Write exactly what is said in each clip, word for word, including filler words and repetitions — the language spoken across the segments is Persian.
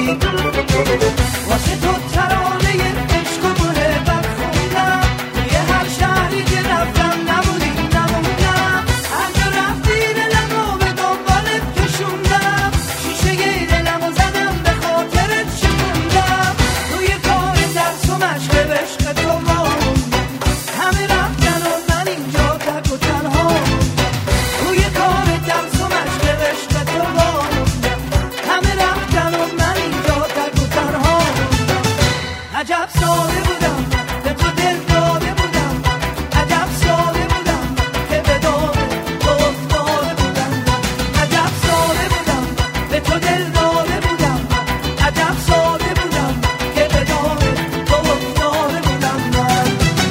واسه تو ترانه عشق و محبت خوندم، توی هر شهری که رفتم نبودی نموندم، هر جا رفتی دلمو به دنبالت کشوندم، شیشه دلمو زدم به خاطرت شکوندم، توی کار درس و مشق عشق تو موندم، همه رفتن و من اینجا تک و تنها موندم، توی کار درس و مشق عشق تو موندم، همه رفتن و من اینجا تک و تنها موندم. عجب ساده بودم به تو دل داده بودم، عجب ساده بودم که به دام تو افتاده بودم، عجب ساده بودم به تو دل داده بودم، عجب ساده بودم که به دام تو افتاده بودم من.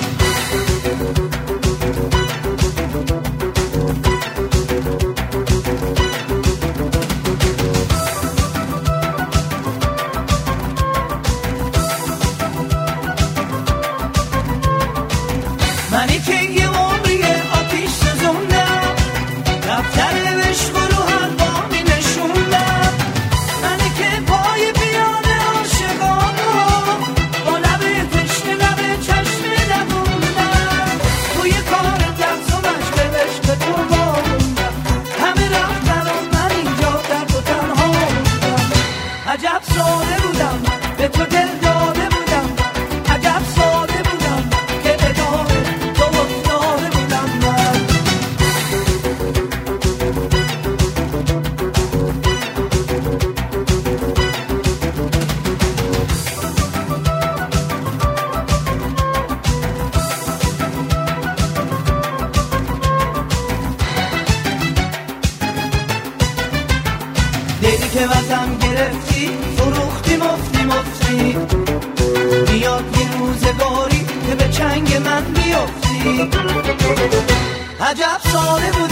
منی که یه عمری آتیش سوزوندم، دفتر عشق رو هر بامی نشوندم، منی که پای پیاده عاشقانو با لب تشنه لب چشم دووندم، توی کار درس و مشق عشق تو موندم، همه رفتن و من اینجا درد و تنها موندم. عجب ساده بودم به تو دل داده بودم، عجب ساده بودم که به دام تو افتاده بودم من. دیدی که وطن گرفتی فروختی مفتی مفتی، بیاد یه روزگاری که به چنگ من بیفتی. عجب ساده بود